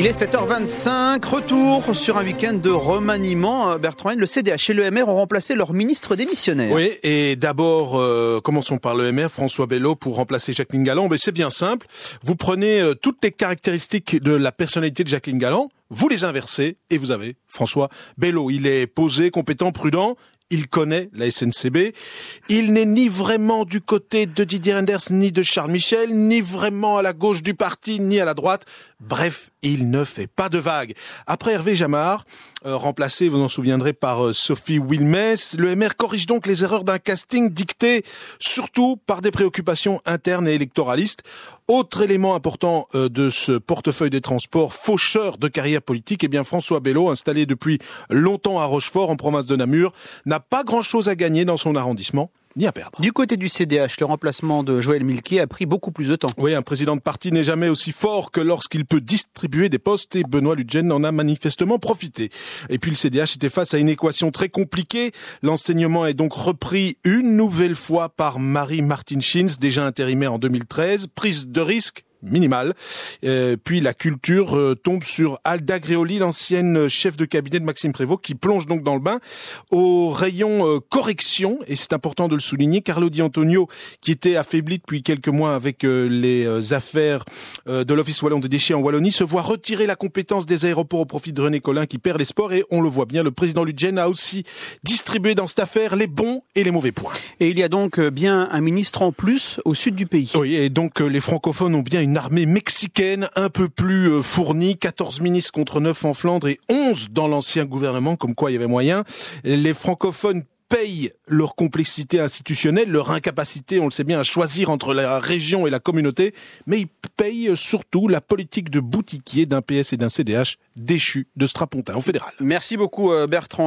Il est 7h25, retour sur un week-end de remaniement. Bertrand, le CDH et l'EMR ont remplacé leur ministre démissionnaire. Oui, et d'abord, commençons par l'EMR, François Bello, pour remplacer Jacqueline Galland. Mais c'est bien simple, vous prenez toutes les caractéristiques de la personnalité de Jacqueline Galland, vous les inversez et vous avez François Bello. Il est posé, compétent, prudent. Il connaît la SNCB. Il n'est ni vraiment du côté de Didier Reynders, ni de Charles Michel, ni vraiment à la gauche du parti, ni à la droite. Bref, il ne fait pas de vagues. Après Hervé Jamard, remplacé, vous en souviendrez, par Sophie Wilmès, le MR corrige donc les erreurs d'un casting dicté surtout par des préoccupations internes et électoralistes. Autre élément important de ce portefeuille des transports, faucheur de carrière politique, eh bien François Bello, installé depuis longtemps à Rochefort, en province de Namur, n'a pas grand-chose à gagner dans son arrondissement, ni à perdre. Du côté du CDH, le remplacement de Joël Milquet a pris beaucoup plus de temps. Oui, un président de parti n'est jamais aussi fort que lorsqu'il peut distribuer des postes, et Benoît Ludgen en a manifestement profité. Et puis le CDH était face à une équation très compliquée. L'enseignement est donc repris une nouvelle fois par Marie-Martine Schins, déjà intérimaire en 2013. Prise de risque minimale. Puis la culture tombe sur Alda Gréoli, l'ancienne chef de cabinet de Maxime Prévost, qui plonge donc dans le bain. Au rayon correction, et c'est important de le souligner, Carlo Di Antonio, qui était affaibli depuis quelques mois avec les affaires de l'Office wallon des déchets en Wallonie, se voit retirer la compétence des aéroports au profit de René Collin, qui perd les sports, et on le voit bien, le président Ludgen a aussi distribué dans cette affaire les bons et les mauvais points. Et il y a donc bien un ministre en plus au sud du pays. Oui, et donc les francophones ont bien une armée mexicaine un peu plus fournie, 14 ministres contre 9 en Flandre et 11 dans l'ancien gouvernement, comme quoi il y avait moyen. Les francophones payent leur complexité institutionnelle, leur incapacité, on le sait bien, à choisir entre la région et la communauté, mais ils payent surtout la politique de boutiquier d'un PS et d'un CDH déchus de strapontin au fédéral. Merci beaucoup Bertrand.